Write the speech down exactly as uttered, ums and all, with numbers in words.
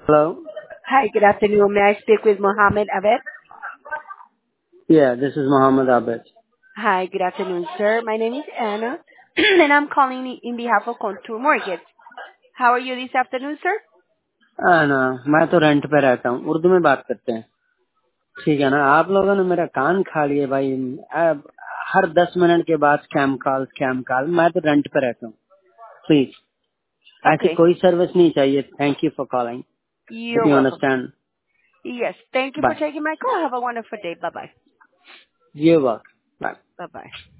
Hello? Hi, good afternoon. May I speak with Mohammed Abed? Yeah, this is Mohammed Abed. Hi, good afternoon, sir. My name is Anna, and I'm calling in behalf of Contour Mortgage. How are you this afternoon, sir? हाँ ना, मैं तो rent पे रहता हूँ, उर्दू में बात करते हैं। ठीक है ना, आप लोगों ने मेरा कान खा लिए भाई। अब हर दस मिनट के बाद स्कैम कॉल स्कैम कॉल। मैं तो रेंट पे रहता हूँ। प्लीज, ऐसी Okay, कोई सर्विस नहीं चाहिए। Thank you for calling. you're you welcome. Understand? Yes, thank you for bye. taking my call. Have a wonderful day. Bye-bye. ये वर्क बाय। Bye-bye.